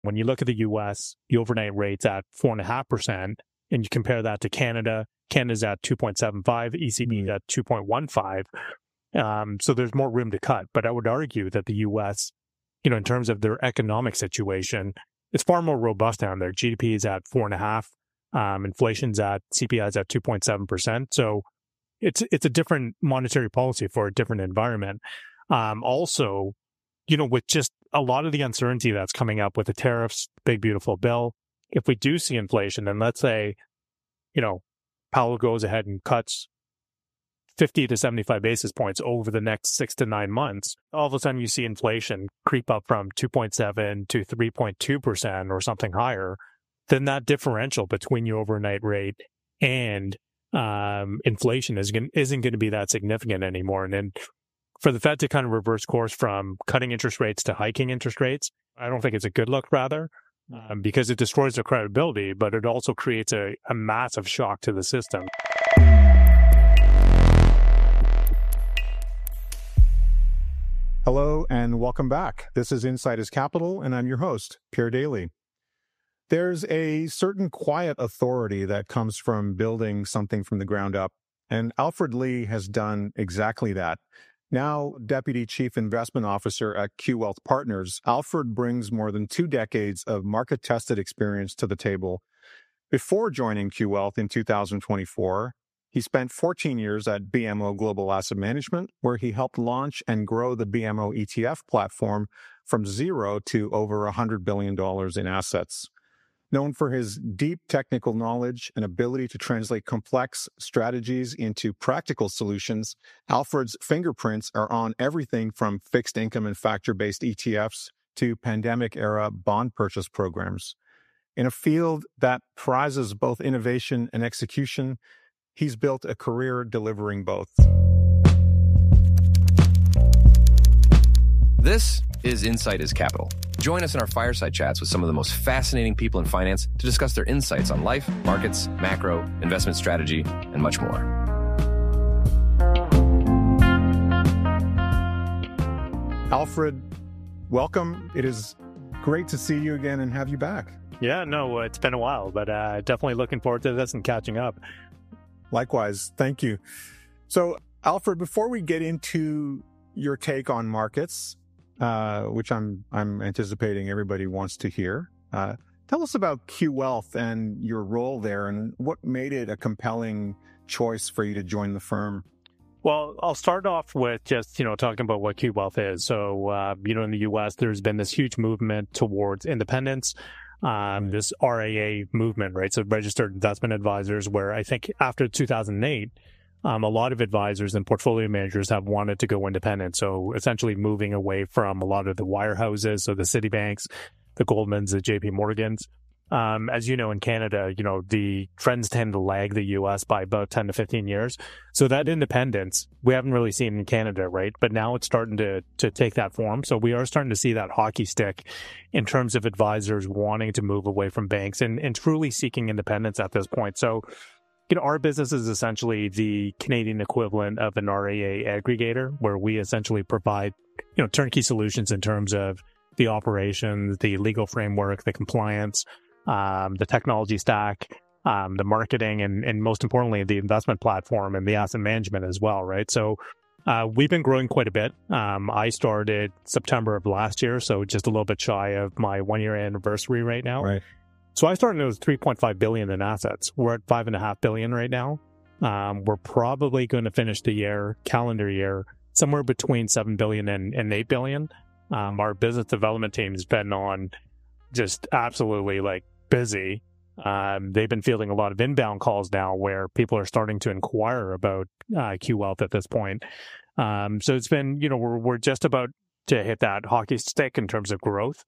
When you look at the US, the overnight rate's at 4.5%, and you compare that to Canada, Canada's at 2.75, ECB at 2.15. So there's more room to cut. But I would argue that the US, in terms of their economic situation, it's far more robust down there. GDP is at 4.5%. CPI is at 2.7%. So it's a different monetary policy for a different environment. Also, with just a lot of the uncertainty that's coming up with the tariffs, big, beautiful bill, if we do see inflation, then let's say, Powell goes ahead and cuts 50 to 75 basis points over the next 6 to 9 months, all of a sudden you see inflation creep up from 2.7 to 3.2% or something higher, then that differential between your overnight rate and inflation isn't going to be that significant anymore. And then for the Fed to kind of reverse course from cutting interest rates to hiking interest rates, I don't think it's a good look, rather, because it destroys their credibility, but it also creates a massive shock to the system. Hello and welcome back. This is Insight is Capital, and I'm your host, Pierre Daly. There's a certain quiet authority that comes from building something from the ground up, and Alfred Lee has done exactly that. Now Deputy Chief Investment Officer at Q Wealth Partners, Alfred brings more than 2 decades of market-tested experience to the table. Before joining Q Wealth in 2024, he spent 14 years at BMO Global Asset Management, where he helped launch and grow the BMO ETF platform from zero to over $100 billion in assets. Known for his deep technical knowledge and ability to translate complex strategies into practical solutions, Alfred's fingerprints are on everything from fixed income and factor-based ETFs to pandemic-era bond purchase programs. In a field that prizes both innovation and execution, he's built a career delivering both. This is Insight is Capital. Join us in our fireside chats with some of the most fascinating people in finance to discuss their insights on life, markets, macro, investment strategy, and much more. Alfred, welcome. It is great to see you again and have you back. Yeah, no, it's been a while, but definitely looking forward to this and catching up. Likewise. Thank you. So, Alfred, before we get into your take on markets, which I'm anticipating everybody wants to hear, tell us about Q Wealth and your role there and what made it a compelling choice for you to join the firm. Well, I'll start off with just, talking about what Q Wealth is. So, in the U.S., there's been this huge movement towards independence. This RIA movement, right? So registered investment advisors, where I think after 2008, a lot of advisors and portfolio managers have wanted to go independent. So essentially moving away from a lot of the wirehouses, so the Citibanks, the Goldmans, the JP Morgans. As you know, in Canada, the trends tend to lag the US by about 10 to 15 years. So that independence, we haven't really seen in Canada, right? But now it's starting to take that form. So we are starting to see that hockey stick in terms of advisors wanting to move away from banks and truly seeking independence at this point. So, our business is essentially the Canadian equivalent of an RIA aggregator, where we essentially provide, turnkey solutions in terms of the operations, the legal framework, the compliance, the technology stack, the marketing, and most importantly, the investment platform and the asset management as well, right? So we've been growing quite a bit. I started September of last year, so just a little bit shy of my 1-year anniversary right now. Right. So I started with $3.5 billion in assets. We're at $5.5 billion right now. We're probably going to finish the calendar year, somewhere between $7 billion and $8 billion. Our business development team has been on just absolutely busy. They've been fielding a lot of inbound calls now where people are starting to inquire about Q Wealth at this point. So it's been, we're just about to hit that hockey stick in terms of growth.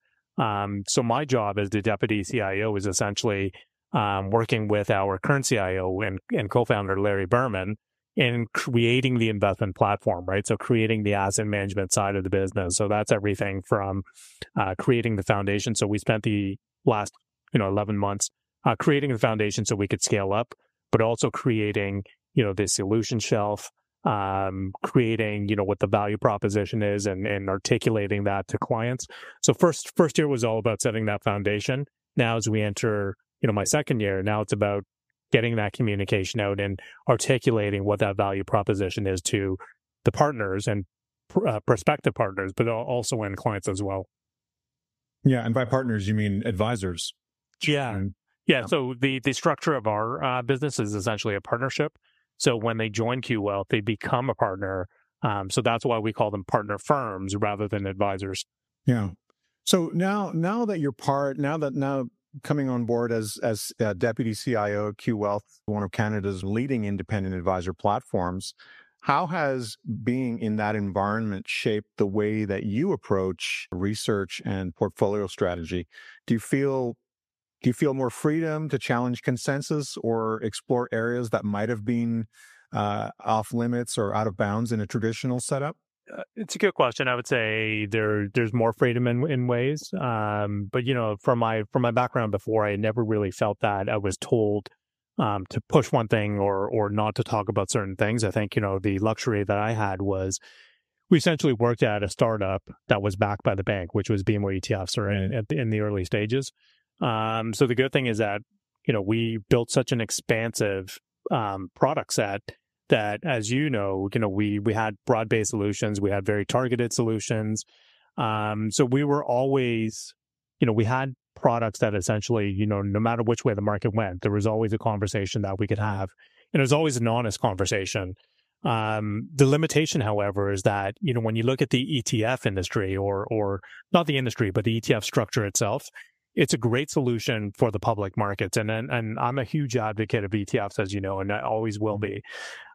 So my job as the deputy CIO is essentially working with our current CIO and co-founder Larry Berman in creating the investment platform, right? So creating the asset management side of the business. So that's everything from creating the foundation. So we spent the last 11 months creating the foundation so we could scale up, but also creating the solution shelf, creating, what the value proposition is and articulating that to clients. So first year was all about setting that foundation. Now as we enter, my second year, now it's about getting that communication out and articulating what that value proposition is to the partners and prospective partners, but also end clients as well. Yeah. And by partners, you mean advisors. Yeah. Yeah. So the structure of our business is essentially a partnership. So when they join Q Wealth, they become a partner. So that's why we call them partner firms rather than advisors. Yeah. So now coming on board as Deputy CIO at Q Wealth, one of Canada's leading independent advisor platforms, how has being in that environment shaped the way that you approach research and portfolio strategy? Do you feel more freedom to challenge consensus or explore areas that might have been off limits or out of bounds in a traditional setup? It's a good question. I would say there's more freedom in ways. But from my background before, I never really felt that I was told to push one thing or not to talk about certain things. I think the luxury that I had was we essentially worked at a startup that was backed by the bank, which was BMO ETFs or in the early stages. So the good thing is that we built such an expansive product set that, as we had broad-based solutions, we had very targeted solutions. So we were always, we had products that essentially, no matter which way the market went, there was always a conversation that we could have, and it was always an honest conversation. The limitation, however, is that when you look at the ETF industry, or not the industry, but the ETF structure itself, it's a great solution for the public markets. And I'm a huge advocate of ETFs, as you know, and I always will be.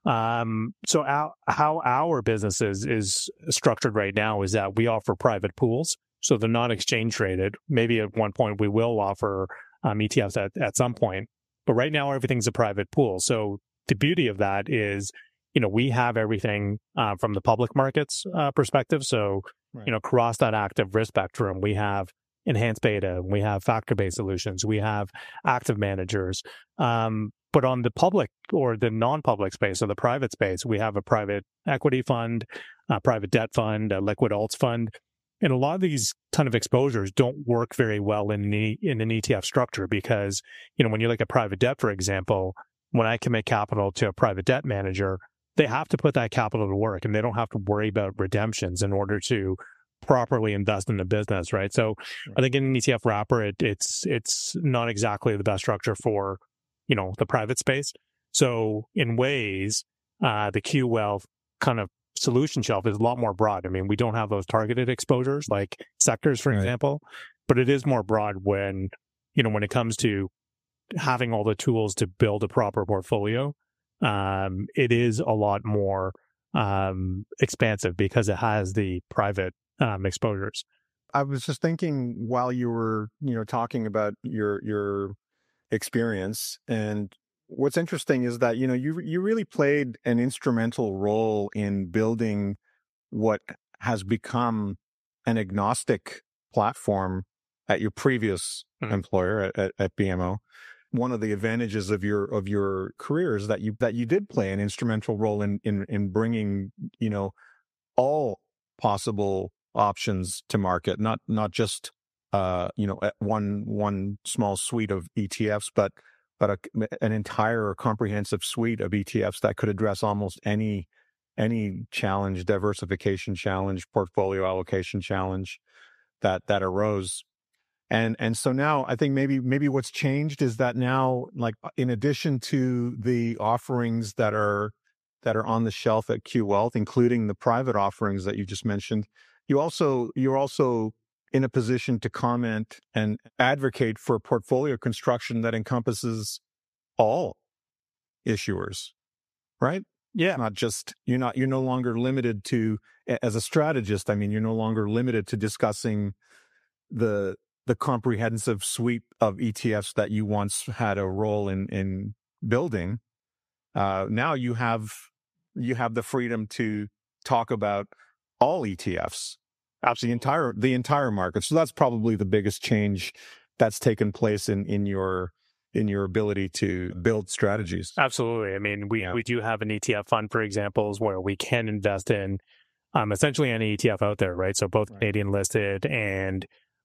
So how our business is structured right now is that we offer private pools. So they're not exchange traded. Maybe at one point we will offer ETFs at some point. But right now everything's a private pool. So the beauty of that is, we have everything from the public markets perspective. So, right. Across that active risk spectrum, we have enhanced beta, we have factor-based solutions, we have active managers. But on the public or the non-public space or the private space, we have a private equity fund, a private debt fund, a liquid alts fund. And a lot of these kind of exposures don't work very well in an ETF structure because, when you look at private debt, for example, when I commit capital to a private debt manager, they have to put that capital to work and they don't have to worry about redemptions in order to properly invest in the business, right? So I think in an ETF wrapper, it's not exactly the best structure for, the private space. So in ways, the Q Wealth kind of solution shelf is a lot more broad. I mean, we don't have those targeted exposures like sectors, for example, but it is more broad when it comes to having all the tools to build a proper portfolio. It is a lot more expansive because it has the private exposures. I was just thinking while you were, talking about your experience, and what's interesting is that, you really played an instrumental role in building what has become an agnostic platform at your previous employer at BMO. One of the advantages of your career is that you did play an instrumental role in bringing, all possible options to market, not just one small suite of ETFs, but an entire comprehensive suite of ETFs that could address almost any challenge, diversification challenge, portfolio allocation challenge that arose. And so now I think maybe what's changed is that now, like, in addition to the offerings that are on the shelf at Q Wealth, including the private offerings that you just mentioned, you're also in a position to comment and advocate for portfolio construction that encompasses all issuers, right? Yeah. Not just, you're no longer limited to, as a strategist, I mean, you're no longer limited to discussing the comprehensive suite of ETFs that you once had a role in building. Now you have the freedom to talk about all ETFs, absolutely the entire market. So that's probably the biggest change that's taken place in your in your ability to build strategies. Absolutely. I mean, we do have an ETF fund, for example, where we can invest in essentially any ETF out there, right? So both Canadian listed and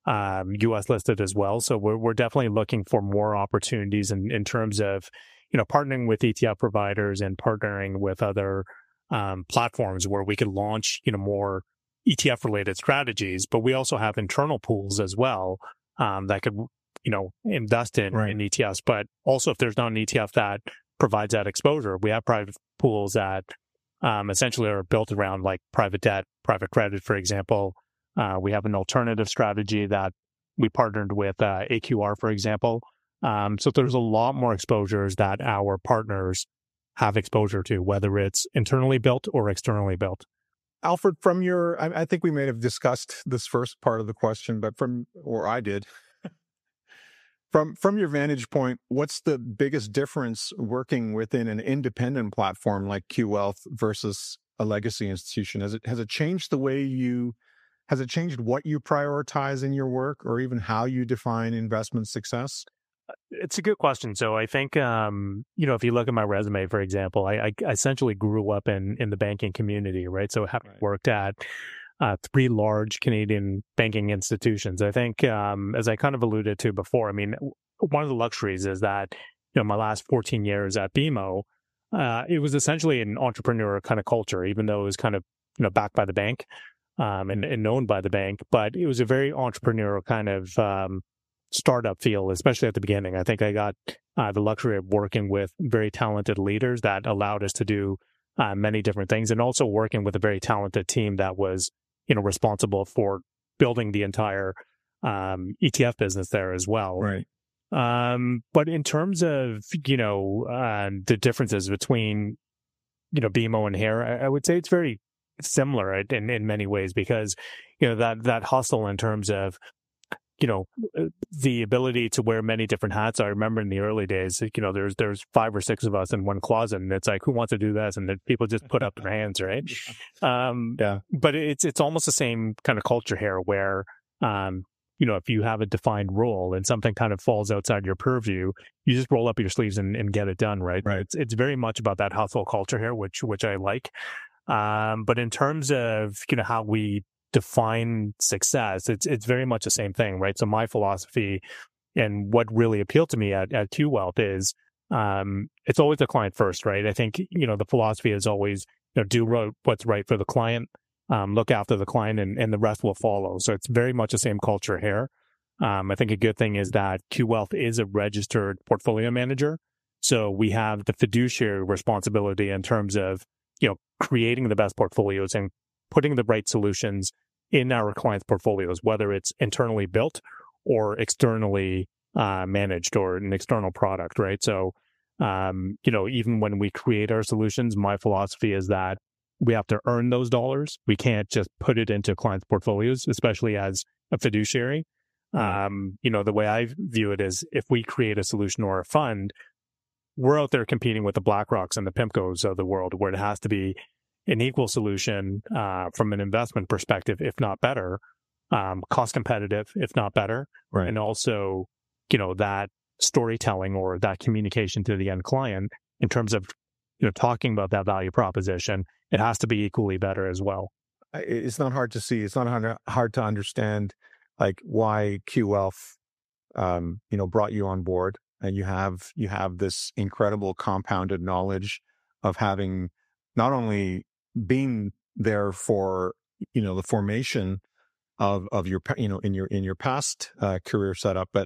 US listed as well. So we're definitely looking for more opportunities in terms of, partnering with ETF providers and partnering with other platforms where we could launch, more ETF related strategies. But we also have internal pools as well that could, invest in ETFs. But also, if there's not an ETF that provides that exposure, we have private pools that essentially are built around like private debt, private credit, for example. We have an alternative strategy that we partnered with AQR, for example. So there's a lot more exposures that our partners have exposure to, whether it's internally built or externally built. Alfred, I think we may have discussed this first part of the question, but I did. From your vantage point, what's the biggest difference working within an independent platform like Q Wealth versus a legacy institution? Has it changed has it changed what you prioritize in your work, or even how you define investment success? It's a good question. So I think, if you look at my resume, for example, I essentially grew up in the banking community, right? So having worked at 3 large Canadian banking institutions, I think, as I kind of alluded to before, I mean, one of the luxuries is that, my last 14 years at BMO, it was essentially an entrepreneur kind of culture, even though it was kind of, backed by the bank and known by the bank, but it was a very entrepreneurial kind of startup feel, especially at the beginning. I think I got the luxury of working with very talented leaders that allowed us to do many different things, and also working with a very talented team that was, responsible for building the entire ETF business there as well. Right. But in terms of, the differences between, BMO and here, I would say it's very similar in many ways, because, that hustle in terms of, the ability to wear many different hats. I remember in the early days, there's 5 or 6 of us in one closet, and it's like, who wants to do this? And then people just put up their hands, right? But it's almost the same kind of culture here, where, if you have a defined role and something kind of falls outside your purview, you just roll up your sleeves and get it done, right? It's very much about that hustle culture here, which I like. But in terms of, how we define success, it's very much the same thing, right? So my philosophy and what really appealed to me at Q Wealth is it's always the client first, right? I think, the philosophy is always, do what's right for the client, look after the client, and the rest will follow. So it's very much the same culture here. I think a good thing is that Q Wealth is a registered portfolio manager. So we have the fiduciary responsibility in terms of, creating the best portfolios and putting the right solutions in our clients' portfolios, whether it's internally built or externally managed or an external product, right? So, even when we create our solutions, my philosophy is that we have to earn those dollars. We can't just put it into clients' portfolios, especially as a fiduciary. The way I view it is, if we create a solution or a fund, we're out there competing with the BlackRocks and the PIMCOs of the world, where it has to be an equal solution from an investment perspective, if not better, cost competitive, if not better, and also, that storytelling or that communication to the end client in terms of, talking about that value proposition, it has to be equally better as well. It's not hard to see. It's not hard to understand, like, why Q Wealth, brought you on board, and you have this incredible compounded knowledge of having not only been there for, the formation of your, in your past career setup, but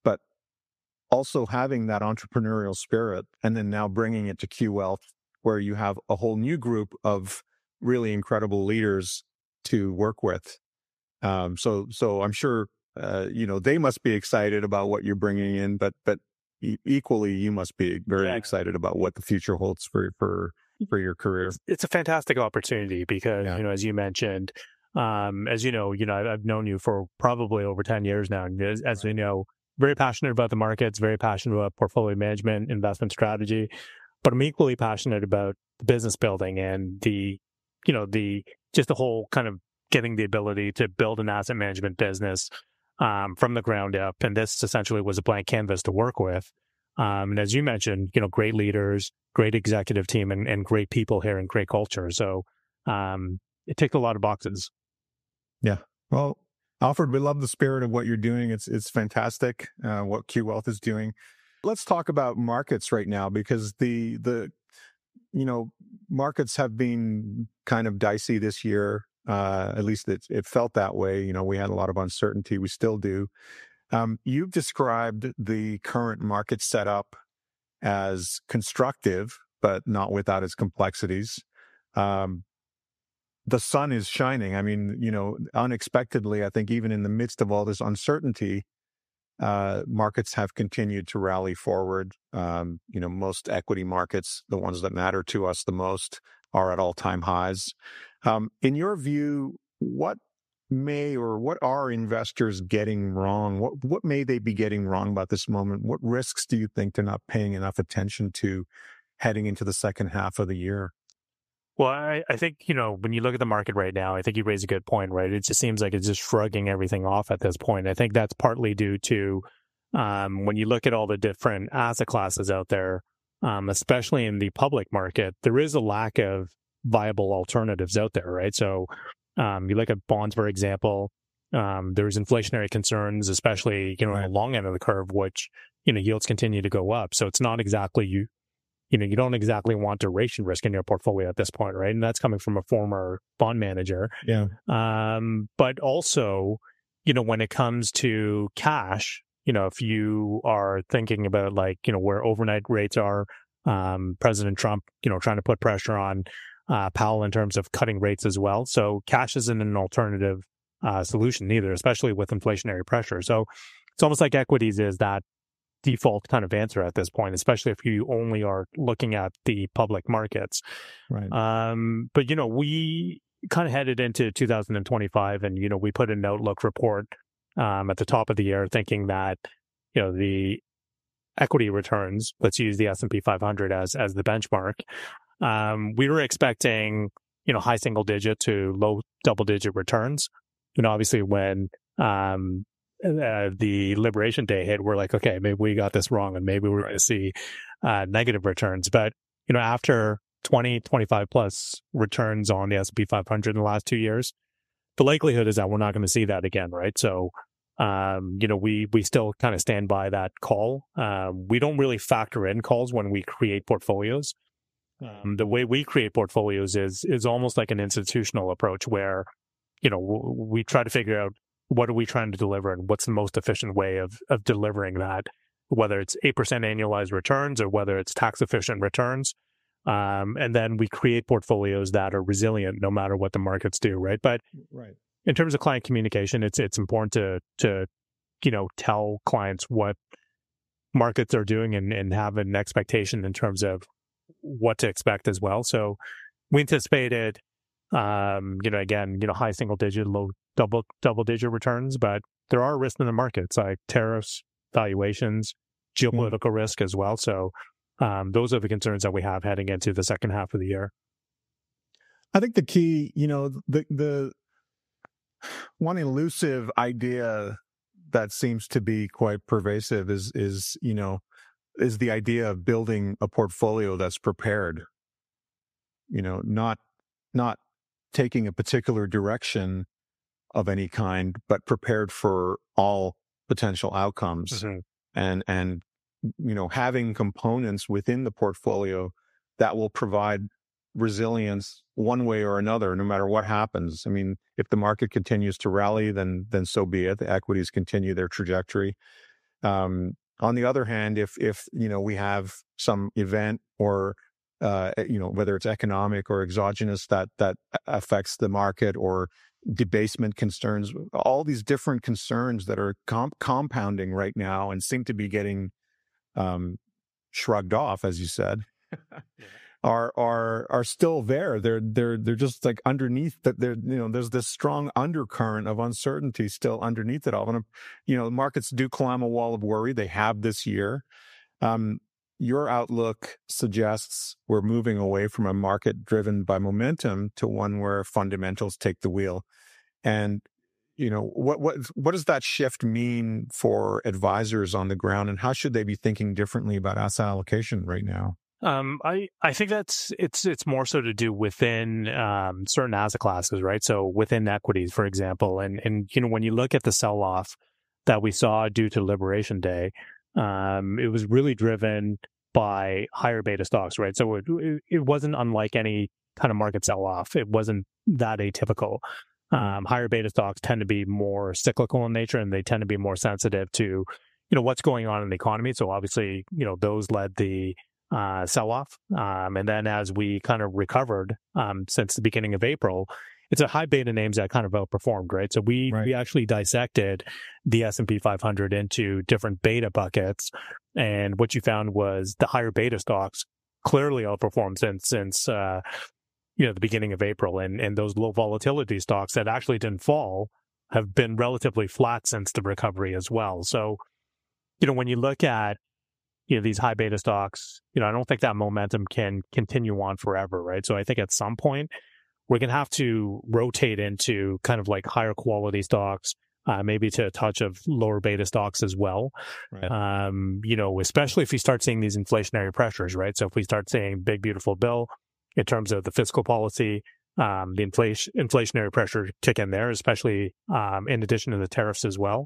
also having that entrepreneurial spirit, and then now bringing it to Q Wealth, where you have a whole new group of really incredible leaders to work with. So I'm sure, they must be excited about what you're bringing in, but equally, you must be very excited about what the future holds for your career. It's a fantastic opportunity because, as you mentioned, I've known you for probably over 10 years now. And as we know, very passionate about the markets, very passionate about portfolio management, investment strategy, but I'm equally passionate about the business building and the whole kind of getting the ability to build an asset management business from the ground up. And this essentially was a blank canvas to work with. And as you mentioned, great leaders, great executive team, and great people here and great culture. So it ticked a lot of boxes. Yeah. Well, Alfred, we love the spirit of what you're doing. It's fantastic what Q Wealth is doing. Let's talk about markets right now, because the markets have been kind of dicey this year. At least it felt that way. We had a lot of uncertainty. We still do. You've described the current market setup as constructive, but not without its complexities. The sun is shining. I mean, unexpectedly, I think even in the midst of all this uncertainty, markets have continued to rally forward. Most equity markets, the ones that matter to us the most, are at all-time highs. In your view, what are investors getting wrong? What may they be getting wrong about this moment? What risks do you think they're not paying enough attention to heading into the second half of the year? Well, I think, when you look at the market right now, I think you raise a good point, right? It just seems like it's just shrugging everything off at this point. I think that's partly due to when you look at all the different asset classes out there, especially in the public market, there is a lack of viable alternatives out there, right? So you look at bonds, for example, there's inflationary concerns, especially, on the long end of the curve, which, yields continue to go up. So it's not exactly you don't exactly want duration risk in your portfolio at this point, right? And that's coming from a former bond manager. Yeah. But also, when it comes to cash, if you are thinking about where overnight rates are, President Trump, trying to put pressure on Powell in terms of cutting rates as well. So cash isn't an alternative solution either, especially with inflationary pressure. So it's almost like equities is that default kind of answer at this point, especially if you only are looking at the public markets. Right. But, we kind of headed into 2025 and, we put an outlook report at the top of the year thinking that, the equity returns, let's use the S&P 500 as the benchmark. We were expecting, high single digit to low double digit returns. Obviously when the Liberation Day hit, we're like, okay, maybe we got this wrong and maybe we're going to see negative returns. But, after 20, 25 plus returns on the S&P 500 in the last 2 years, the likelihood is that we're not going to see that again, right? So, we still kind of stand by that call. We don't really factor in calls when we create portfolios. The way we create portfolios is almost like an institutional approach where, we try to figure out what are we trying to deliver and what's the most efficient way of delivering that, whether it's 8% annualized returns or whether it's tax efficient returns. And then we create portfolios that are resilient no matter what the markets do, right? But in terms of client communication, it's important to tell clients what markets are doing and have an expectation in terms of what to expect as well. So we anticipated, again, high single digit, low double digit returns, but there are risks in the markets like tariffs, valuations, geopolitical risk as well. So those are the concerns that we have heading into the second half of the year. I think the key, the one elusive idea that seems to be quite pervasive is the idea of building a portfolio that's prepared, not taking a particular direction of any kind, but prepared for all potential outcomes. Mm-hmm. And having components within the portfolio that will provide resilience one way or another, no matter what happens. I mean, if the market continues to rally, then so be it. The equities continue their trajectory. On the other hand, if we have some event or whether it's economic or exogenous that affects the market, or debasement concerns, all these different concerns that are compounding right now and seem to be getting shrugged off, as you said, are still there. They're just like underneath that. There's this strong undercurrent of uncertainty still underneath it all. And markets do climb a wall of worry. They have this year. Your outlook suggests we're moving away from a market driven by momentum to one where fundamentals take the wheel. And, what does that shift mean for advisors on the ground, and how should they be thinking differently about asset allocation right now? I think it's more so to do within certain asset classes, right? So within equities, for example, and when you look at the sell-off that we saw due to Liberation Day, it was really driven by higher beta stocks, right? So it wasn't unlike any kind of market sell-off. It wasn't that atypical. Higher beta stocks tend to be more cyclical in nature, and they tend to be more sensitive to, what's going on in the economy. So obviously, those led the sell-off. And then as we kind of recovered since the beginning of April, it's a high beta names that kind of outperformed, right? So we actually dissected the S&P 500 into different beta buckets. And what you found was the higher beta stocks clearly outperformed since the beginning of April. And those low volatility stocks that actually didn't fall have been relatively flat since the recovery as well. So, when you look at these high beta stocks, I don't think that momentum can continue on forever, right? So I think at some point we're going to have to rotate into kind of like higher quality stocks, maybe to a touch of lower beta stocks as well. Right. Especially if we start seeing these inflationary pressures, right? So if we start seeing big, beautiful bill in terms of the fiscal policy, the inflationary pressure kick in there, especially in addition to the tariffs as well.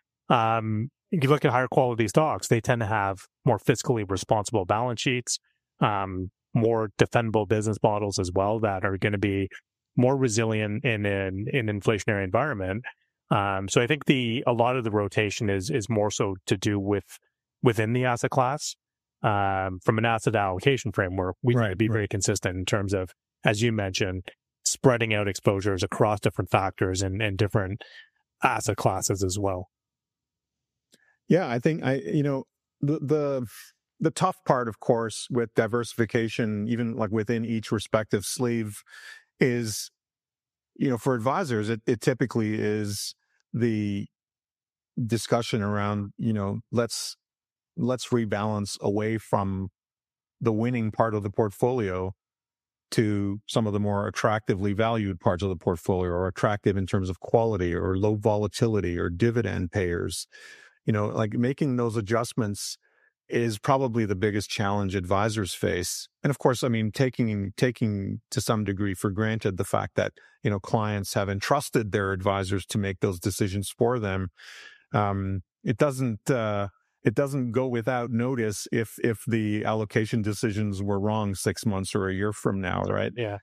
If you look at higher quality stocks, they tend to have more fiscally responsible balance sheets, more defendable business models as well that are going to be more resilient in an inflationary environment. So I think a lot of the rotation is more so to do within the asset class. From an asset allocation framework, we need to be very consistent in terms of, as you mentioned, spreading out exposures across different factors and different asset classes as well. Yeah, I think the tough part, of course, with diversification, even like within each respective sleeve, is, for advisors, it typically is the discussion around, let's rebalance away from the winning part of the portfolio to some of the more attractively valued parts of the portfolio, or attractive in terms of quality or low volatility or dividend payers. Like making those adjustments is probably the biggest challenge advisors face. And of course, I mean, taking to some degree for granted the fact that, clients have entrusted their advisors to make those decisions for them. It doesn't go without notice if the allocation decisions were wrong 6 months or a year from now, right? Yeah.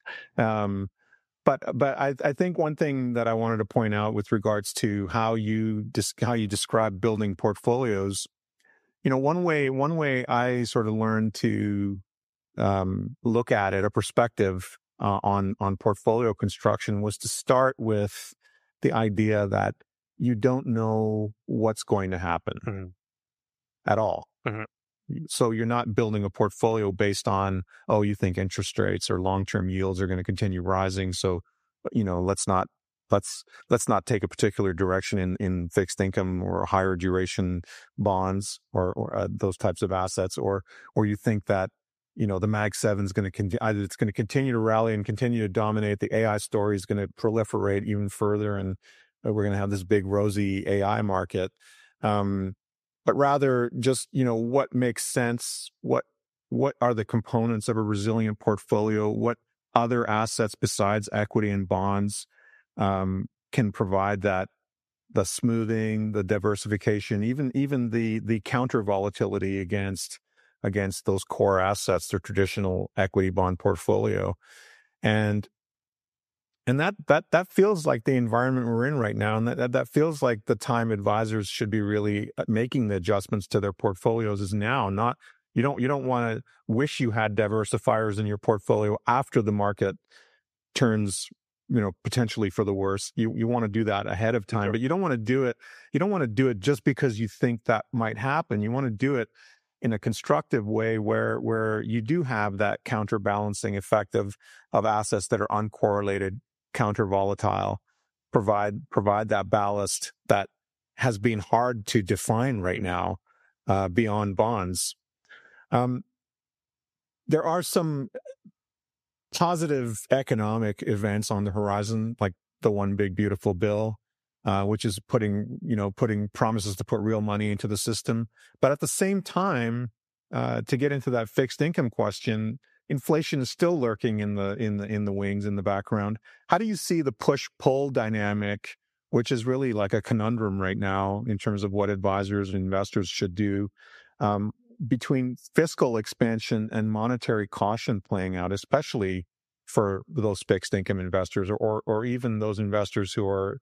But I think one thing that I wanted to point out with regards to how you describe building portfolios, one way I sort of learned to look at it, a perspective on portfolio construction, was to start with the idea that you don't know what's going to happen at all. Mm-hmm. So you're not building a portfolio based on, you think interest rates or long-term yields are going to continue rising. So, let's not take a particular direction in fixed income or higher duration bonds or those types of assets, or you think that, the Mag 7 is going to it's going to continue to rally and continue to dominate. The AI story is going to proliferate even further, and we're going to have this big rosy AI market. But rather just, what makes sense? What are the components of a resilient portfolio? What other assets besides equity and bonds can provide that, the smoothing, the diversification, even the counter volatility against those core assets, their traditional equity bond portfolio. And that feels like the environment we're in right now. And that feels like the time advisors should be really making the adjustments to their portfolios is now. Not, you don't want to wish you had diversifiers in your portfolio after the market turns, potentially for the worse. You want to do that ahead of time, but you don't want to do it. You don't want to do it just because you think that might happen. You want to do it in a constructive way where you do have that counterbalancing effect of assets that are uncorrelated, counter volatile, provide that ballast that has been hard to define right now beyond bonds. There are some positive economic events on the horizon, like the one big beautiful bill. which is putting promises to put real money into the system. But at the same time, to get into that fixed income question, inflation is still lurking in the wings, in the background. How do you see the push-pull dynamic, which is really like a conundrum right now in terms of what advisors and investors should do, between fiscal expansion and monetary caution playing out, especially for those fixed income investors or even those investors who are,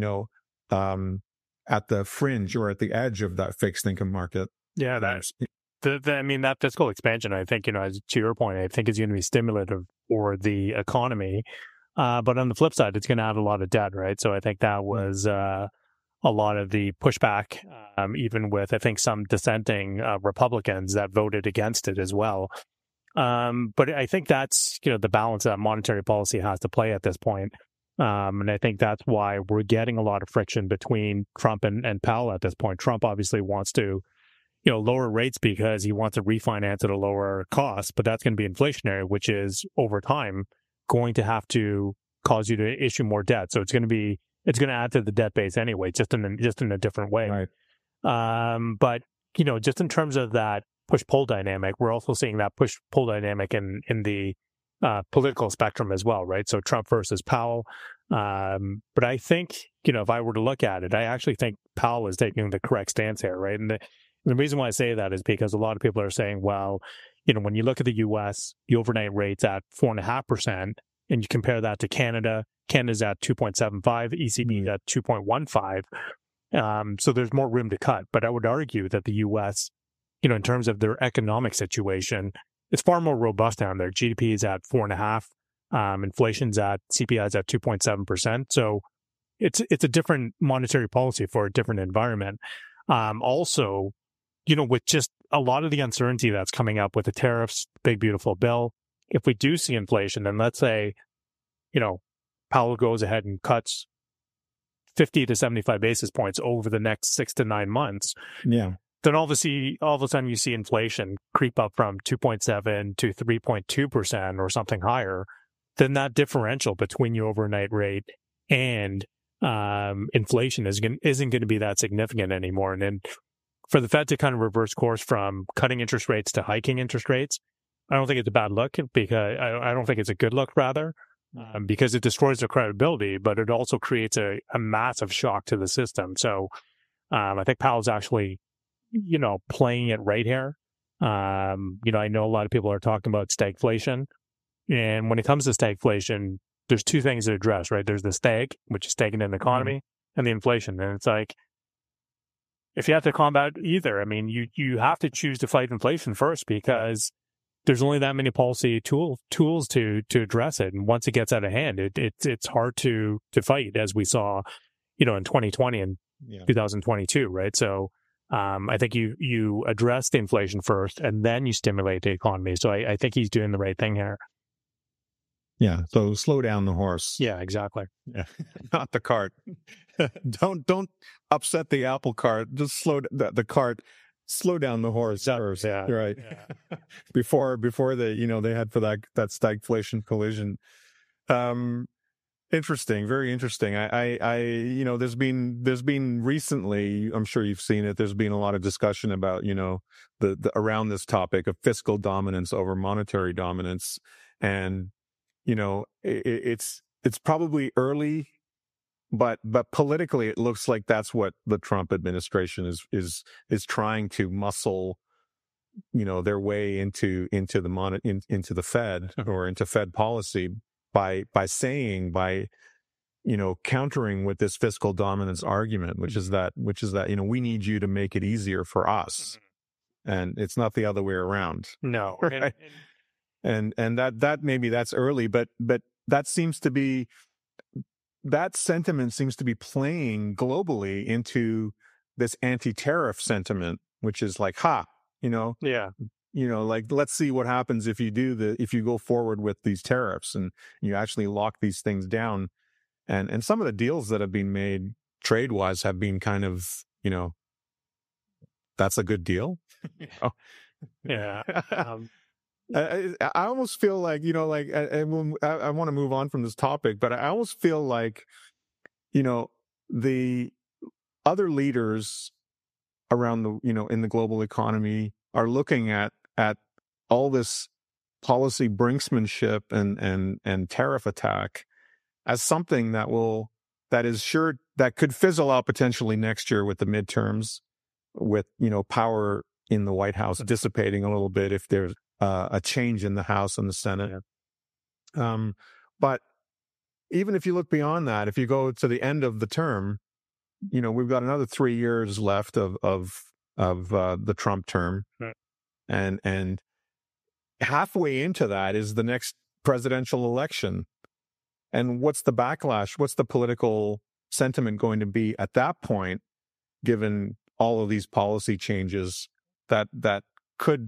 at the fringe or at the edge of that fixed income market? Yeah, that fiscal expansion, I think, as to your point, I think is going to be stimulative for the economy. But on the flip side, it's going to add a lot of debt, right? So I think that was a lot of the pushback, even with, I think, some dissenting Republicans that voted against it as well. But I think that's, the balance that monetary policy has to play at this point. And I think that's why we're getting a lot of friction between Trump and Powell at this point. Trump obviously wants to lower rates because he wants to refinance at a lower cost, but that's going to be inflationary, which is over time going to have to cause you to issue more debt. So it's going to add to the debt base anyway, just in a different way. Right. But just in terms of that push-pull dynamic, we're also seeing that push-pull dynamic in the political spectrum as well, right? So Trump versus Powell. But I think, if I were to look at it, I actually think Powell is taking the correct stance here, right? And the reason why I say that is because a lot of people are saying, well, when you look at the U.S., the overnight rate's at 4.5%, and you compare that to Canada, Canada's at 2.75, ECB at 2.15. So there's more room to cut. But I would argue that the U.S., in terms of their economic situation, it's far more robust down there. GDP is at 4.5%. Inflation's CPI is at 2.7%. So it's a different monetary policy for a different environment. Also, with just a lot of the uncertainty that's coming up with the tariffs, big, beautiful bill, if we do see inflation, then let's say, Powell goes ahead and cuts 50 to 75 basis points over the next 6 to 9 months. Yeah. Then all of a sudden you see inflation creep up from 2.7 to 3.2% or something higher. Then that differential between your overnight rate and inflation isn't going to be that significant anymore. And then for the Fed to kind of reverse course from cutting interest rates to hiking interest rates, I don't think it's a bad look, because I don't think it's a good look, rather, because it destroys their credibility, but it also creates a massive shock to the system. So I think Powell's actually, playing it right here. I know a lot of people are talking about stagflation. And when it comes to stagflation, there's two things to address, right? There's the stag, which is stagnant in the economy, and the inflation. And it's like, if you have to combat either, I mean, you have to choose to fight inflation first, because there's only that many policy tools to address it. And once it gets out of hand, it's hard to fight, as we saw, in 2020 and 2022, right? So I think you address the inflation first, and then you stimulate the economy. So I think he's doing the right thing here. Yeah. So slow down the horse. Yeah, exactly. Yeah. Not the cart. Don't upset the apple cart. Just slow the cart. Slow down the horse first. Yeah. Right. Yeah. before they head for that stagflation collision. Interesting. Very interesting. There's been recently, I'm sure you've seen it, there's been a lot of discussion about, the around this topic of fiscal dominance over monetary dominance. And, it's probably early, but politically it looks like that's what the Trump administration is trying to muscle, their way into the Fed or into Fed policy by countering with this fiscal dominance argument, which is that we need you to make it easier for us, and it's not the other way around. No. Right? And that maybe that's early, but that sentiment seems to be playing globally into this anti-tariff sentiment, which is like, Yeah. Like, let's see what happens if you go forward with these tariffs and you actually lock these things down. And some of the deals that have been made trade-wise have been kind of, that's a good deal. Yeah. I almost feel like, I want to move on from this topic, but I almost feel like, the other leaders around the, in the global economy are looking at all this policy brinksmanship and tariff attack as something that could fizzle out potentially next year with the midterms, with, power in the White House dissipating a little bit if there's a change in the House and the Senate. But even if you look beyond that, if you go to the end of the term, we've got another 3 years left of the Trump term, right. and halfway into that is the next presidential election. And what's the backlash? What's the political sentiment going to be at that point, given all of these policy changes that could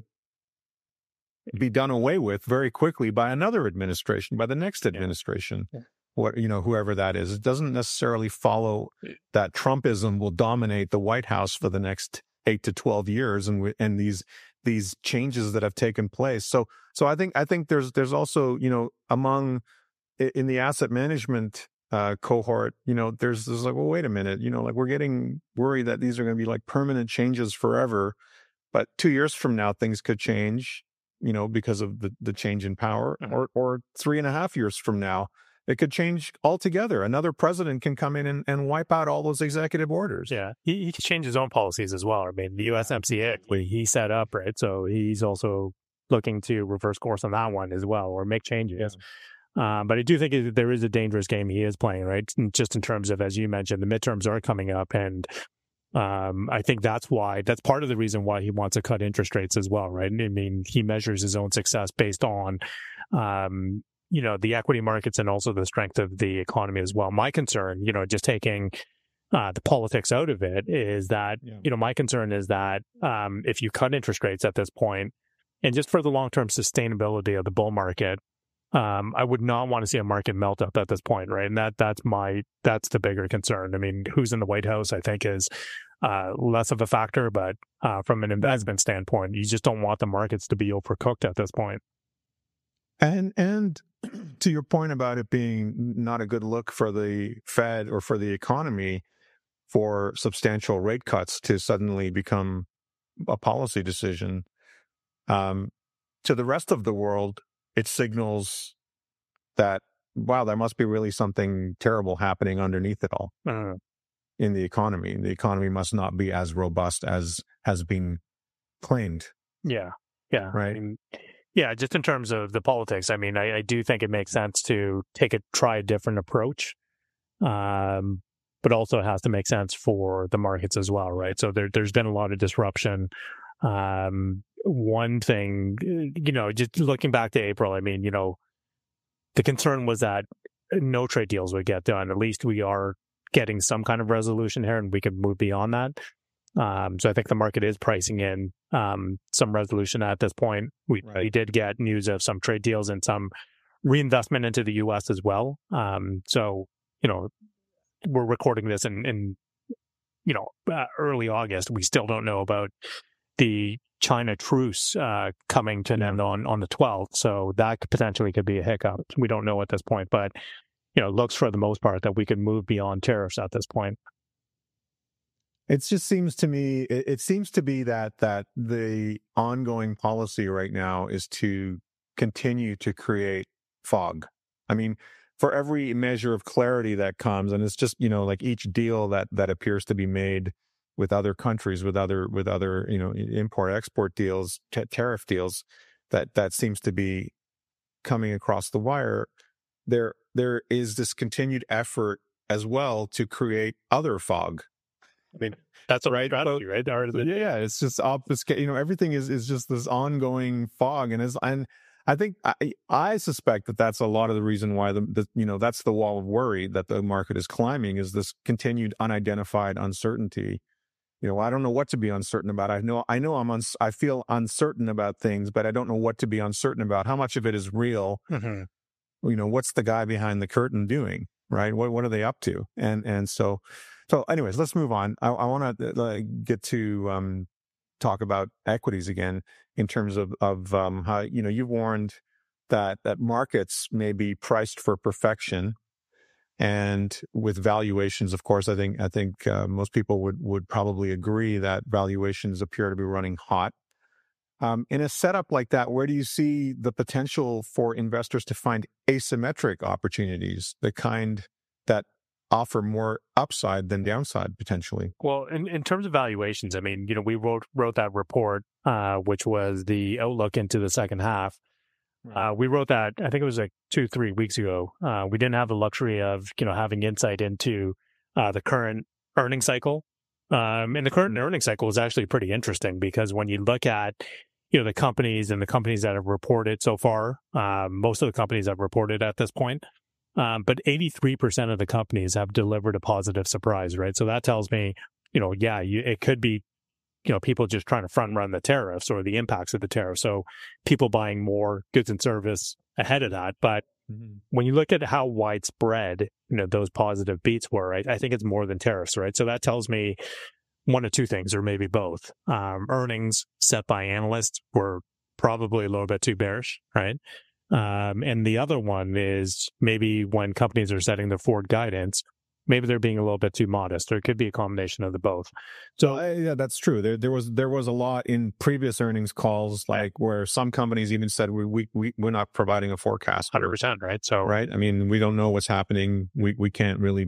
be done away with very quickly by another administration, by the next administration? Yeah. Whoever that is. It doesn't necessarily follow that Trumpism will dominate the White House for the next 8 to 12 years, and these changes that have taken place. So I think there's also, among in the asset management cohort, there's like, well, wait a minute, like we're getting worried that these are going to be like permanent changes forever, but 2 years from now things could change, because of the change in power, or 3.5 years from now it could change altogether. Another president can come in and wipe out all those executive orders. Yeah, he can change his own policies as well. I mean, the USMCA, he set up, right? So he's also looking to reverse course on that one as well, or make changes. Yeah. But I do think there is a dangerous game he is playing, right? Just in terms of, as you mentioned, the midterms are coming up, and I think that's part of the reason why he wants to cut interest rates as well, right? I mean, he measures his own success based on the equity markets and also the strength of the economy as well. My concern, just taking the politics out of it, is that, my concern is that if you cut interest rates at this point, and just for the long-term sustainability of the bull market, I would not want to see a market melt up at this point, right? And that's the bigger concern. I mean, who's in the White House, I think, is less of a factor, but from an investment standpoint, you just don't want the markets to be overcooked at this point. And to your point about it being not a good look for the Fed or for the economy for substantial rate cuts to suddenly become a policy decision, to the rest of the world, it signals that, wow, there must be really something terrible happening underneath it all in the economy. The economy must not be as robust as has been claimed. Yeah. Right. I mean, yeah, just in terms of the politics, I mean, I do think it makes sense to try a different approach, but also it has to make sense for the markets as well, right? So there's been a lot of disruption. One thing, just looking back to April, I mean, the concern was that no trade deals would get done. At least we are getting some kind of resolution here, and we could move beyond that. So I think the market is pricing in some resolution at this point. We did get news of some trade deals and some reinvestment into the U.S. as well. So, we're recording this in early August. We still don't know about the China truce coming to an end on the 12th. So that potentially could be a hiccup. We don't know at this point, but, it looks for the most part that we could move beyond tariffs at this point. It just seems to me, it seems to be that the ongoing policy right now is to continue to create fog. I mean, for every measure of clarity that comes, and it's just, like each deal that appears to be made with other countries, with other import-export deals, tariff deals, that seems to be coming across the wire, there is this continued effort as well to create other fog. I mean, that's a strategy, right? Yeah, it's just obfuscate. Everything is just this ongoing fog, and I think I suspect that that's a lot of the reason why that's the wall of worry that the market is climbing, is this continued unidentified uncertainty. I don't know what to be uncertain about. I feel uncertain about things, but I don't know what to be uncertain about. How much of it is real? Mm-hmm. What's the guy behind the curtain doing? Right? What are they up to? And so anyways, let's move on. I want to get to talk about equities again in terms of how, you've warned that markets may be priced for perfection. And with valuations, of course, I think most people would probably agree that valuations appear to be running hot. In a setup like that, where do you see the potential for investors to find asymmetric opportunities, the kind that offer more upside than downside potentially? Well, in terms of valuations, I mean, we wrote that report, which was the outlook into the second half. We wrote that, I think it was like 2-3 weeks ago. We didn't have the luxury of, having insight into the current earnings cycle. And the current earnings cycle is actually pretty interesting because when you look at, the companies that have reported so far, most of the companies have reported at this point, but 83% of the companies have delivered a positive surprise, right? So that tells me, it could be, people just trying to front run the tariffs or the impacts of the tariffs. So people buying more goods and service ahead of that. But when you look at how widespread, those positive beats were, right, I think it's more than tariffs, right? So that tells me one of two things, or maybe both. Earnings set by analysts were probably a little bit too bearish, right? And the other one is maybe when companies are setting their forward guidance, maybe they're being a little bit too modest, or it could be a combination of the both. So yeah, that's true. There was a lot in previous earnings calls, like where some companies even said we're not providing a forecast. 100%, right? So right. I mean, we don't know what's happening. We can't really,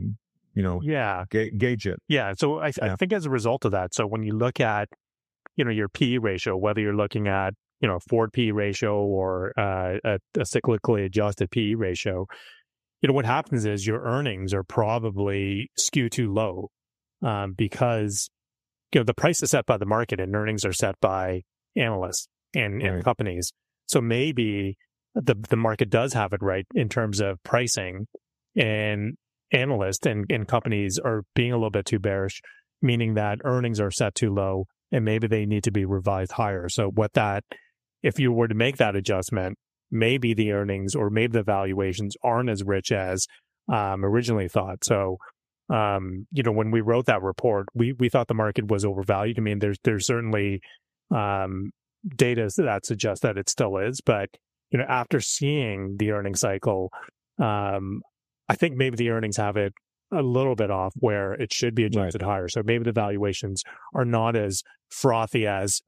gauge it. Yeah. So I think as a result of that, so when you look at, your PE ratio, whether you're looking at, forward PE ratio or a cyclically adjusted PE ratio, what happens is your earnings are probably skewed too low because, the price is set by the market and earnings are set by analysts and companies. So maybe the market does have it right in terms of pricing, and analysts and companies are being a little bit too bearish, meaning that earnings are set too low and maybe they need to be revised higher. So if you were to make that adjustment, maybe the earnings or maybe the valuations aren't as rich as originally thought. So, when we wrote that report, we thought the market was overvalued. I mean, there's certainly data that suggests that it still is, but after seeing the earnings cycle, I think maybe the earnings have it a little bit off where it should be adjusted higher. So maybe the valuations are not as frothy as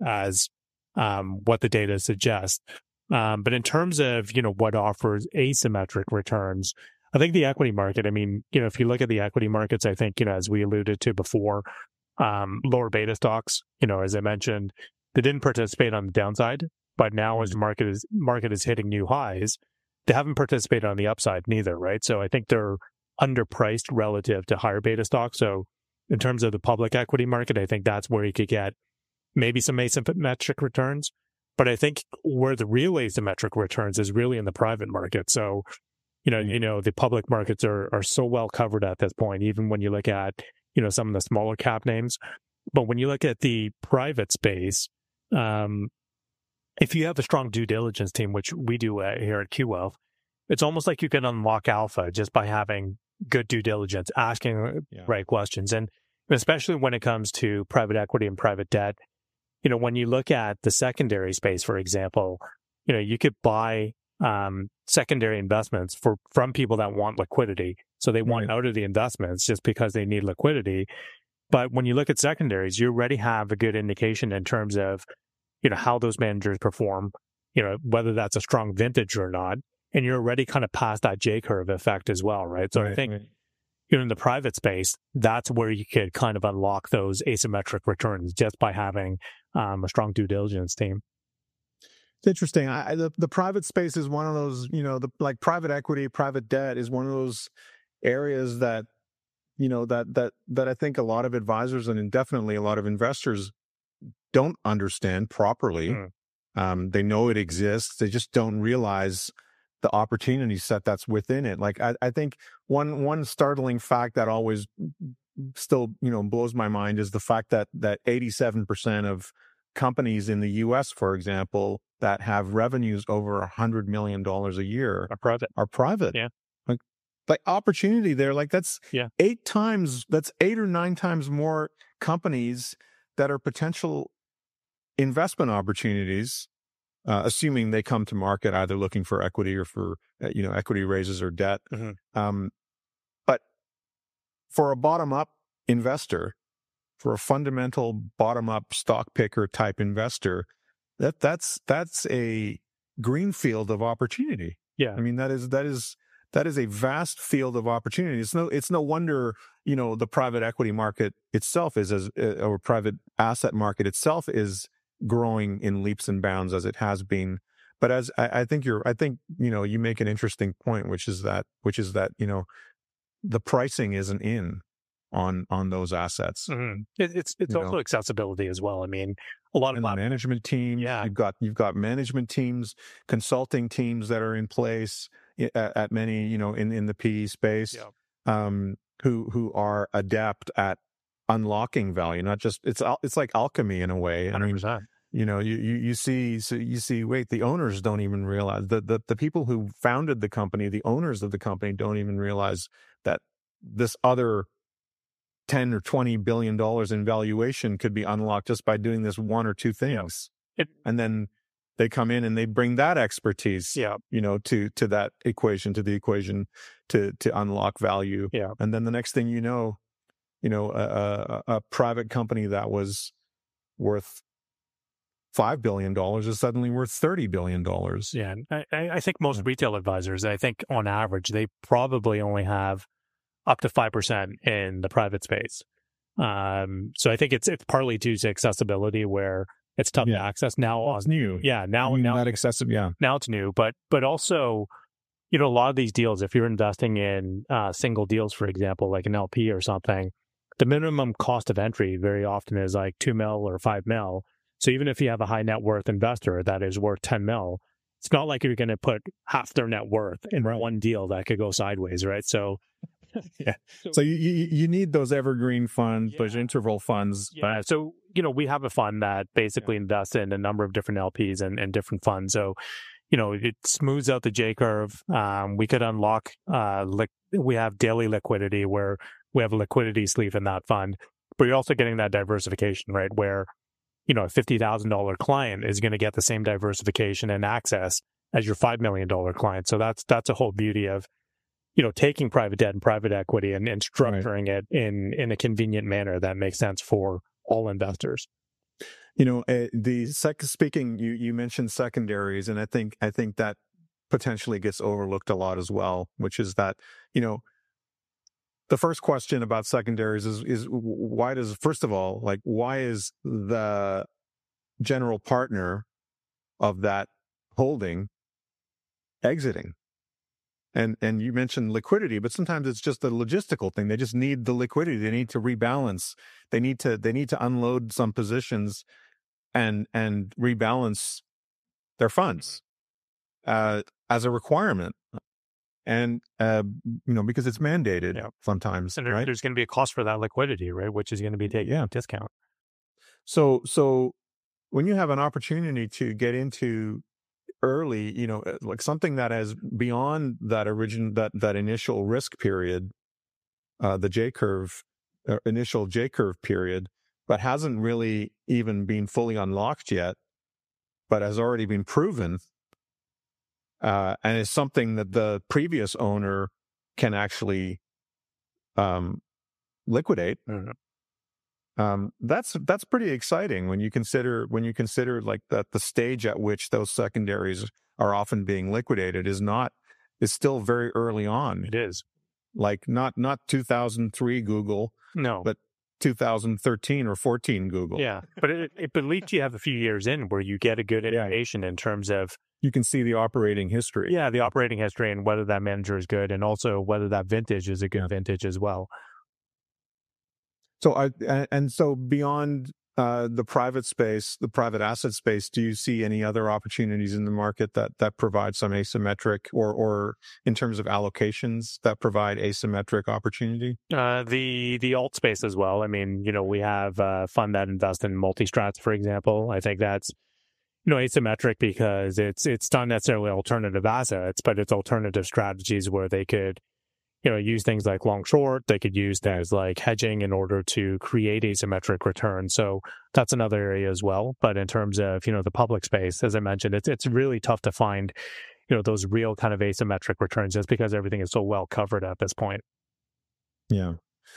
what the data suggests. But in terms of, what offers asymmetric returns, I think the equity market, I mean, if you look at the equity markets, I think, as we alluded to before, lower beta stocks, as I mentioned, they didn't participate on the downside, but now as the market is hitting new highs, they haven't participated on the upside neither, right? So I think they're underpriced relative to higher beta stocks. So in terms of the public equity market, I think that's where you could get maybe some asymmetric returns. But I think where the real asymmetric returns is really in the private market. So, the public markets are so well covered at this point, even when you look at, some of the smaller cap names. But when you look at the private space, if you have a strong due diligence team, which we do here at QWealth, it's almost like you can unlock alpha just by having good due diligence, asking right questions. And especially when it comes to private equity and private debt, when you look at the secondary space, for example, you could buy secondary investments from people that want liquidity. So they want out of the investments just because they need liquidity. But when you look at secondaries, you already have a good indication in terms of, how those managers perform, whether that's a strong vintage or not. And you're already kind of past that J-curve effect as well, right? So I think, in the private space, that's where you could kind of unlock those asymmetric returns just by having a strong due diligence team. It's interesting. The private space is one of those, like private equity, private debt is one of those areas that, that I think a lot of advisors and definitely a lot of investors don't understand properly. They know it exists. They just don't realize the opportunity set that's within it. Like I think one startling fact that always still, blows my mind is the fact that 87% of companies in the US, for example, that have revenues over $100 million a year are private. Yeah. Like opportunity there, like that's 8 or 9 times more companies that are potential investment opportunities, assuming they come to market either looking for equity or for, equity raises or debt. But for a bottom-up investor, for a fundamental bottom-up stock picker type investor, that's a greenfield of opportunity. Yeah. I mean, that is a vast field of opportunity. It's no wonder, the private equity market itself or private asset market itself is growing in leaps and bounds as it has been. But as I think you make an interesting point, which is that the pricing isn't in on those assets. Mm-hmm. It's also accessibility as well. I mean, a lot of management teams. Yeah. You've got management teams, consulting teams that are in place at many, in the PE space, who are adept at unlocking value. Not just it's like alchemy in a way. 100%. You see. Wait, the owners don't even realize the people who founded the company, the owners of the company, don't even realize that this other $10 or $20 billion in valuation could be unlocked just by doing this one or two things. And then they come in and they bring that expertise, to that equation, to unlock value. Yeah. And then the next thing a private company that was worth $5 billion is suddenly worth $30 billion. Yeah. I think most retail advisors, on average, they probably only have up to 5% in the private space. So I think it's partly due to accessibility, where it's tough to access now. It's new. Yeah. Now not accessible. Yeah. Now it's new, but also, a lot of these deals, if you're investing in single deals, for example, like an LP or something, the minimum cost of entry very often is like $2 million or $5 million. So even if you have a high net worth investor that is worth $10 million, it's not like you're going to put half their net worth in one deal that could go sideways, right? So, yeah. So you need those evergreen funds, those interval funds. Yeah. So, we have a fund that basically invests in a number of different LPs and different funds. So, it smooths out the J curve. We could unlock, we have daily liquidity where we have a liquidity sleeve in that fund, but you're also getting that diversification, right? Where, a $50,000 client is going to get the same diversification and access as your $5 million client. So that's a whole beauty of, taking private debt and private equity and structuring it in a convenient manner that makes sense for all investors. You mentioned secondaries, and I think that potentially gets overlooked a lot as well, which is that, the first question about secondaries is why is the general partner of that holding exiting? And you mentioned liquidity, but sometimes it's just a logistical thing. They just need the liquidity. They need to rebalance. They need to unload some positions and rebalance their funds as a requirement. And because it's mandated sometimes, and right? There's going to be a cost for that liquidity, right? Which is going to be taking a discount. So when you have an opportunity to get into early, like something that has beyond that initial risk period, the J curve, initial J curve period, but hasn't really even been fully unlocked yet, but has already been proven. And it's something that the previous owner can actually liquidate. Mm-hmm. That's pretty exciting when you consider like that the stage at which those secondaries are often being liquidated is still very early on. It is like not 2003 Google, no, but 2013 or 14 Google. Yeah, but at least you have a few years in where you get a good indication in terms of. You can see the operating history. Yeah, the operating history and whether that manager is good, and also whether that vintage is a good vintage as well. So beyond the private space, the private asset space, do you see any other opportunities in the market that provide some asymmetric or in terms of allocations that provide asymmetric opportunity? The alt space as well. I mean, we have a fund that invests in multi-strats, for example. I think that's asymmetric because it's not necessarily alternative assets, but it's alternative strategies where they could, use things like long short. They could use things like hedging in order to create asymmetric returns. So that's another area as well. But in terms of, the public space, as I mentioned, it's really tough to find, those real kind of asymmetric returns just because everything is so well covered at this point. Yeah.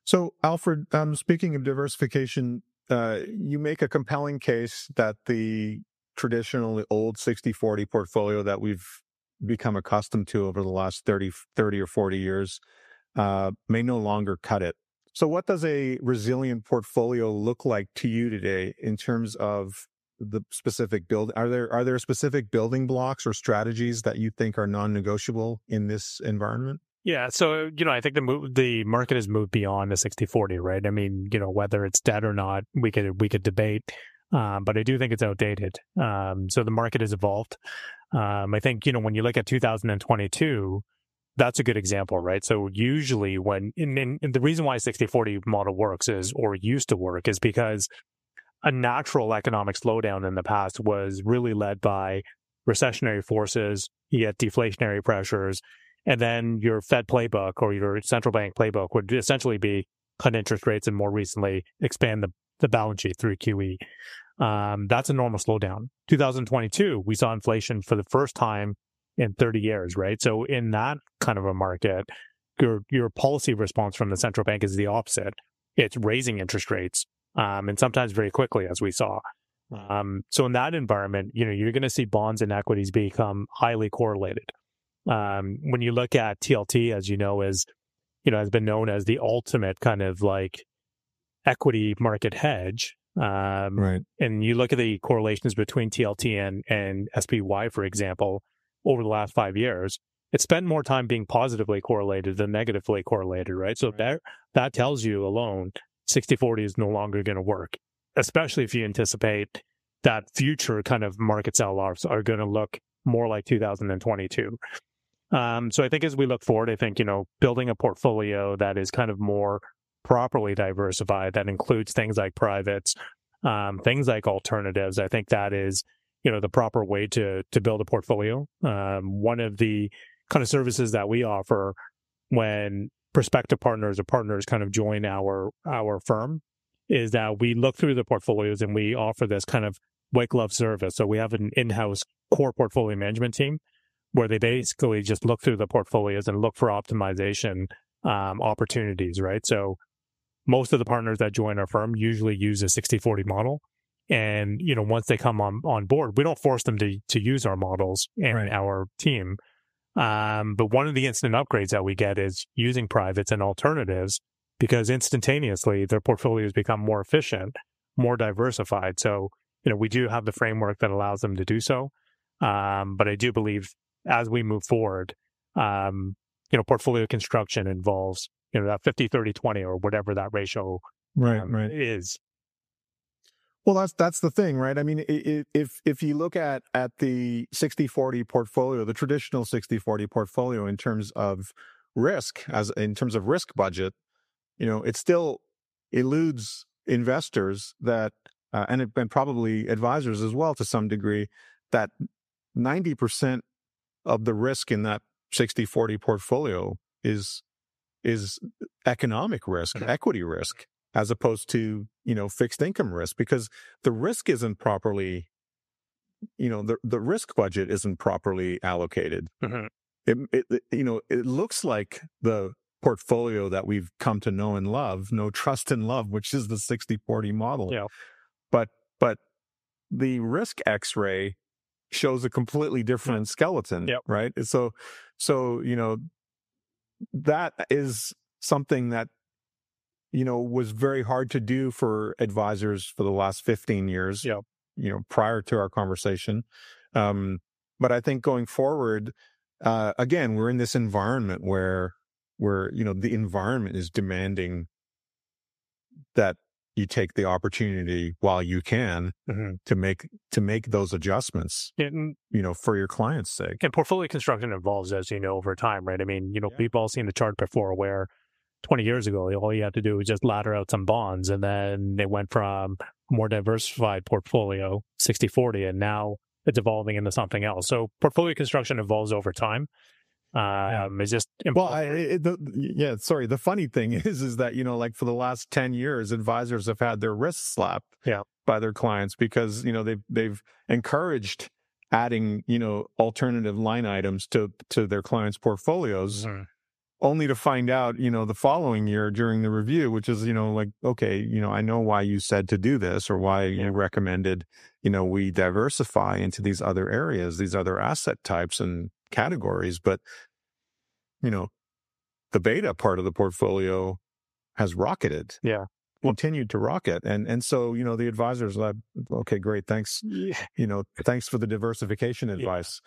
So, Alfred, speaking of diversification, you make a compelling case that the traditional old 60-40 portfolio that we've become accustomed to over the last 30 or 40 years may no longer cut it. So what does a resilient portfolio look like to you today in terms of the specific build? Are there specific building blocks or strategies that you think are non-negotiable in this environment? Yeah, so I think the market has moved beyond the 60-40, right? I mean, whether it's dead or not, we could debate, but I do think it's outdated. So the market has evolved. I think when you look at 2022, that's a good example, right? So usually and the reason why 60-40 model works or used to work is because a natural economic slowdown in the past was really led by recessionary forces, yet deflationary pressures, and then your Fed playbook or your central bank playbook would essentially be cut interest rates and more recently expand the balance sheet through QE. That's a normal slowdown. 2022, we saw inflation for the first time in 30 years, right? So in that kind of a market, your policy response from the central bank is the opposite. It's raising interest rates, and sometimes very quickly, as we saw. So in that environment, you're going to see bonds and equities become highly correlated. When you look at TLT, as you know, has been known as the ultimate kind of like equity market hedge. Right. And you look at the correlations between TLT and SPY, for example, over the last 5 years, it's spent more time being positively correlated than negatively correlated, right? So that tells you alone 60-40 is no longer going to work, especially if you anticipate that future kind of market sell-offs are going to look more like 2022. So I think as we look forward, I think, building a portfolio that is kind of more properly diversified, that includes things like privates, things like alternatives, I think that is the proper way to build a portfolio. One of the kind of services that we offer when prospective partners or partners kind of join our firm is that we look through the portfolios and we offer this kind of white glove service. So we have an in-house core portfolio management team where they basically just look through the portfolios and look for optimization opportunities, right? So most of the partners that join our firm usually use a 60-40 model. And, once they come on board, we don't force them to use our models and our team. But one of the instant upgrades that we get is using privates and alternatives because instantaneously their portfolios become more efficient, more diversified. So, we do have the framework that allows them to do so. But I do believe as we move forward, portfolio construction involves, that 50-30-20 or whatever that ratio is. Well, that's the thing, right? I mean, if you look at the 60-40 portfolio, the traditional 60-40 portfolio in terms of risk, in terms of risk budget, it still eludes investors that and probably advisors as well to some degree that 90% of the risk in that 60-40 portfolio is economic risk, equity risk, as opposed to, fixed income risk, because the risk isn't properly, the risk budget isn't properly allocated. Mm-hmm. It looks like the portfolio that we've come to know and love, know, trust, and love, which is the 60-40 model. Yeah. But the risk X-ray shows a completely different skeleton, right? So, that is something that, was very hard to do for advisors for the last 15 years, prior to our conversation. But I think going forward, again, we're in this environment where the environment is demanding that you take the opportunity while you can to make those adjustments, for your client's sake. And portfolio construction evolves, as you know, over time, right? I mean, we've all seen the chart before where 20 years ago, all you had to do was just ladder out some bonds, and then they went from a more diversified portfolio, 60-40, and now it's evolving into something else. So portfolio construction evolves over time. It's just the funny thing is that like for the last 10 years advisors have had their wrists slapped by their clients because they've encouraged adding alternative line items to their clients' portfolios, only to find out, the following year during the review, which is, like, okay, I know why you said to do this or why you recommended, we diversify into these other areas, these other asset types and categories. But, the beta part of the portfolio has rocketed. Yeah. Continued to rocket. And so, the advisors like, okay, great. Thanks. Thanks for the diversification advice.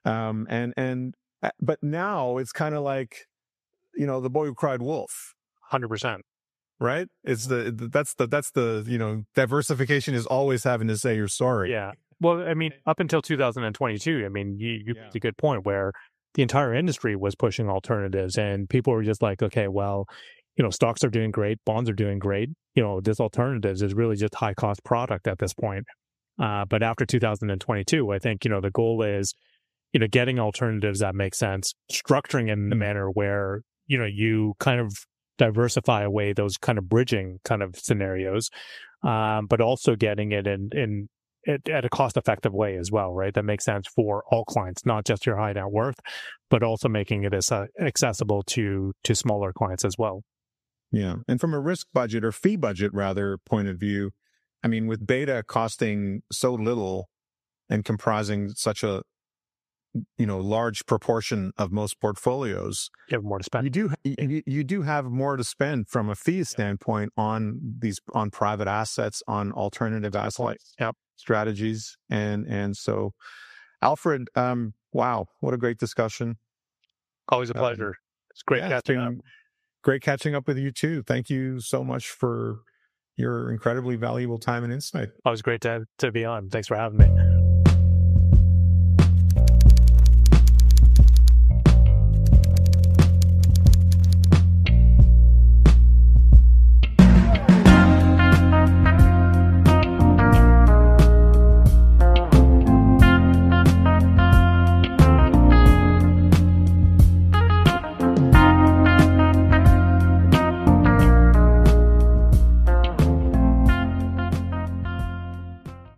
But now it's kind of like, the boy who cried wolf. 100%. Right? It's that's the diversification is always having to say you're sorry. Yeah. Well, I mean, up until 2022, I mean, you made a good point where the entire industry was pushing alternatives and people were just like, okay, well, stocks are doing great, bonds are doing great. This alternatives is really just high cost product at this point. But after 2022, I think, the goal is, getting alternatives that make sense, structuring in the manner where, you kind of diversify away those kind of bridging kind of scenarios, but also getting it in at a cost-effective way as well, right? That makes sense for all clients, not just your high net worth, but also making it as accessible to smaller clients as well. Yeah. And from a risk budget or fee budget, rather, point of view, I mean, with beta costing so little and comprising such a, large proportion of most portfolios, you have more to spend. You do have more to spend from a fee standpoint on private assets, on alternative asset strategies. And so, Alfred, wow, what a great discussion. Always a pleasure. It's great catching up. Great catching up with you too. Thank you so much for your incredibly valuable time and insight. It was great to be on. Thanks for having me.